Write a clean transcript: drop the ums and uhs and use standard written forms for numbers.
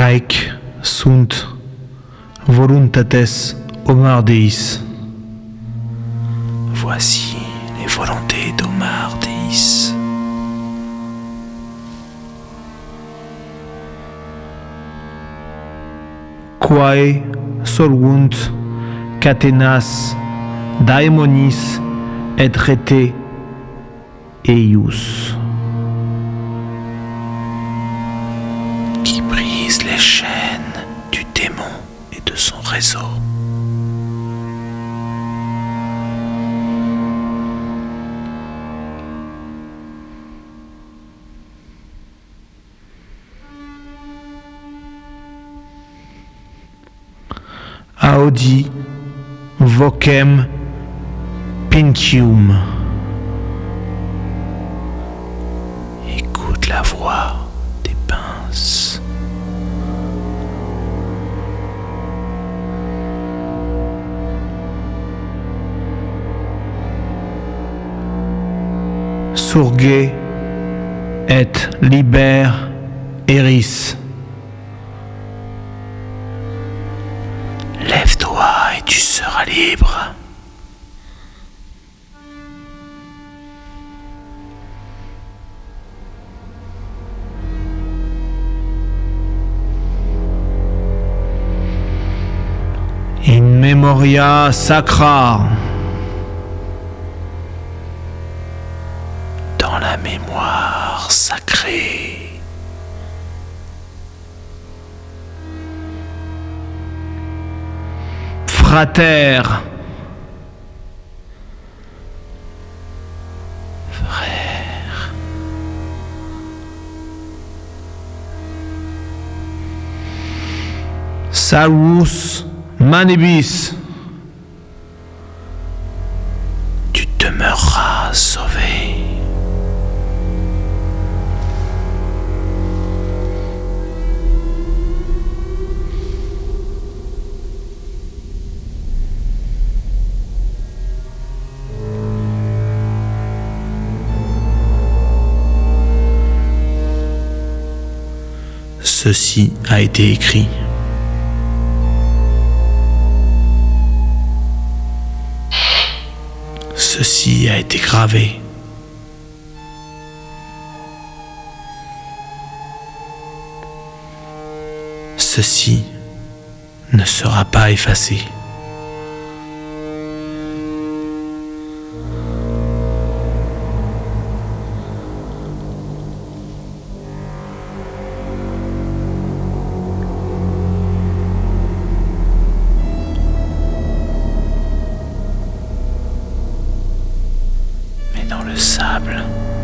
Haec sunt voluntates Omar Deis. Voici les volontés d'Omar Deis. Quae solvunt catenas daemonis et rete eius. Qui brise les chaînes du démon et de son réseau. Audi vocem pincium. Écoute la voix des pinces. Surge et liber eris. Lève-toi et tu seras libre. In memoria sacra. Dans la mémoire sacrée. Frater. Frère. Salvus manibus. Tu demeureras sauvé. Ceci a été écrit. Ceci a été gravé. Ceci ne sera pas effacé. Dans le sable,